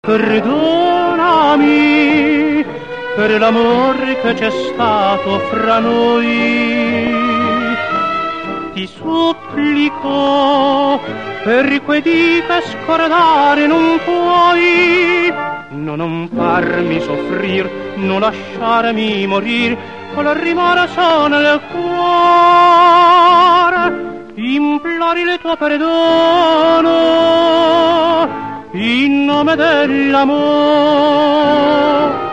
Perdonami per l'amore che c'è stato fra noi. Ti supplico, per quei dì che scordare non puoi. Non farmi soffrir, non lasciarmi morir col rimorso nel cuore. Implori il tuo perdono in nome dell'amore.